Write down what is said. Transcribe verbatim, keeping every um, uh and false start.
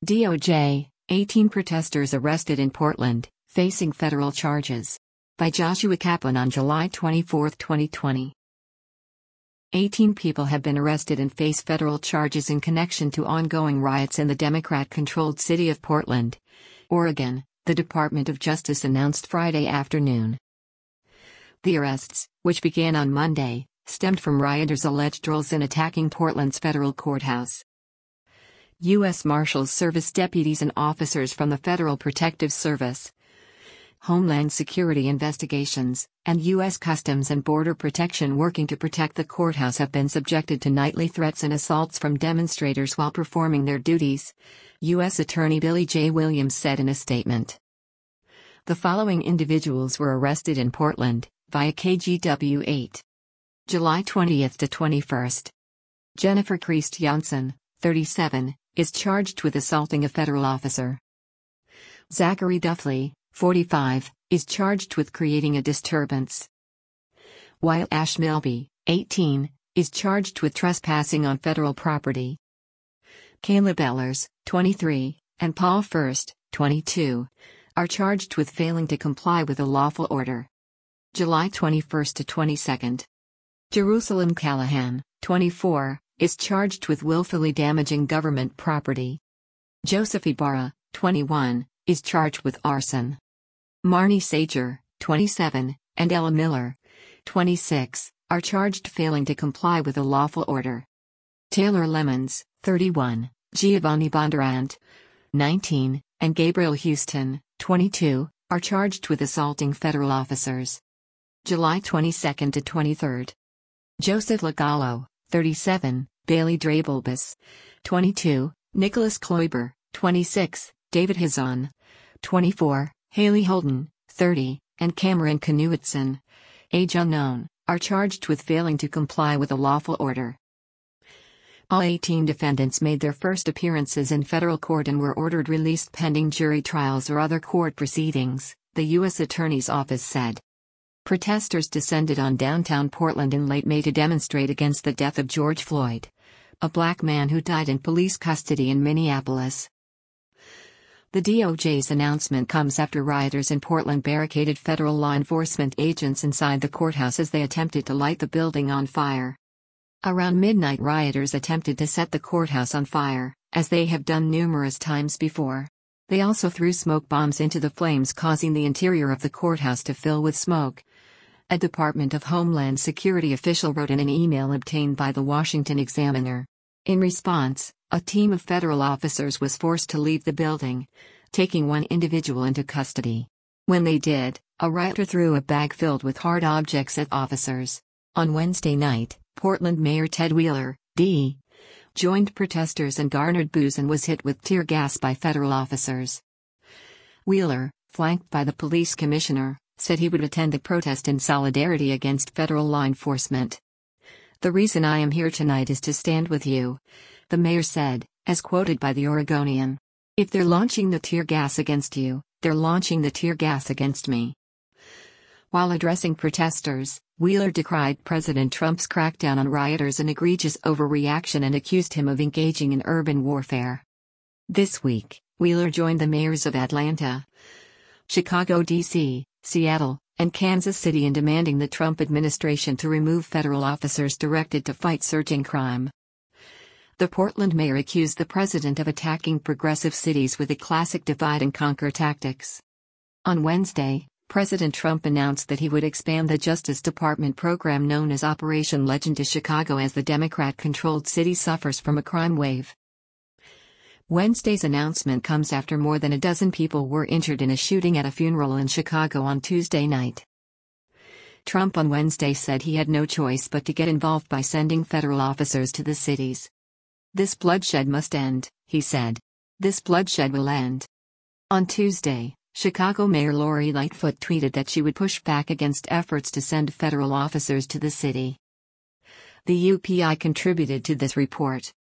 D O J, eighteen protesters arrested in Portland, facing federal charges. By Joshua Kaplan on July twenty-fourth, twenty twenty. eighteen people have been arrested and face federal charges in connection to ongoing riots in the Democrat-controlled city of Portland, Oregon, the Department of Justice announced Friday afternoon. The arrests, which began on Monday, stemmed from rioters' alleged roles in attacking Portland's federal courthouse. U S Marshals Service deputies and officers from the Federal Protective Service, Homeland Security Investigations, and U S Customs and Border Protection working to protect the courthouse have been subjected to nightly threats and assaults from demonstrators while performing their duties, U S Attorney Billy J. Williams said in a statement. The following individuals were arrested in Portland, via K G W eight. July twentieth to twenty-first. Jennifer Christ Janssen, thirty-seven, is charged with assaulting a federal officer. Zachary Duffley, forty-five, is charged with creating a disturbance. While Ash Milby, eighteen, is charged with trespassing on federal property. Caleb Ellers, twenty-three, and Paul First, twenty-two, are charged with failing to comply with a lawful order. July twenty-first to twenty-second. Jerusalem Callahan, twenty-four, is charged with willfully damaging government property. Joseph Ibarra, twenty-one, is charged with arson. Marnie Sager, twenty-seven, and Ella Miller, twenty-six, are charged failing to comply with a lawful order. Taylor Lemons, thirty-one, Giovanni Bondurant, nineteen, and Gabriel Houston, twenty-two, are charged with assaulting federal officers. July twenty-second to twenty-third. Joseph Lagallo, thirty-seven, Bailey Drabulbus, twenty-two, Nicholas Kloiber, twenty-six, David Hazan, twenty-four, Haley Holden, thirty, and Cameron Knutson, age unknown, are charged with failing to comply with a lawful order. All eighteen defendants made their first appearances in federal court and were ordered released pending jury trials or other court proceedings, the U S Attorney's Office said. Protesters descended on downtown Portland in late May to demonstrate against the death of George Floyd, a black man who died in police custody in Minneapolis. The D O J's announcement comes after rioters in Portland barricaded federal law enforcement agents inside the courthouse as they attempted to light the building on fire. Around midnight, rioters attempted to set the courthouse on fire, as they have done numerous times before. They also threw smoke bombs into the flames, causing the interior of the courthouse to fill with smoke. A Department of Homeland Security official wrote in an email obtained by the Washington Examiner. In response, a team of federal officers was forced to leave the building, taking one individual into custody. When they did, a rioter threw a bag filled with hard objects at officers. On Wednesday night, Portland Mayor Ted Wheeler, D, joined protesters and garnered boos and was hit with tear gas by federal officers. Wheeler, flanked by the police commissioner, said he would attend the protest in solidarity against federal law enforcement. "The reason I am here tonight is to stand with you," the mayor said, as quoted by the Oregonian. "If they're launching the tear gas against you, they're launching the tear gas against me." While addressing protesters, Wheeler decried President Trump's crackdown on rioters an egregious overreaction and accused him of engaging in urban warfare. This week, Wheeler joined the mayors of Atlanta, Chicago, D C, Seattle, and Kansas City in demanding the Trump administration to remove federal officers directed to fight surging crime. The Portland mayor accused the president of attacking progressive cities with the classic divide-and-conquer tactics. On Wednesday, President Trump announced that he would expand the Justice Department program known as Operation Legend to Chicago as the Democrat-controlled city suffers from a crime wave. Wednesday's announcement comes after more than a dozen people were injured in a shooting at a funeral in Chicago on Tuesday night. Trump on Wednesday said he had no choice but to get involved by sending federal officers to the cities. "This bloodshed must end," he said. "This bloodshed will end." On Tuesday, Chicago Mayor Lori Lightfoot tweeted that she would push back against efforts to send federal officers to the city. The U P I contributed to this report.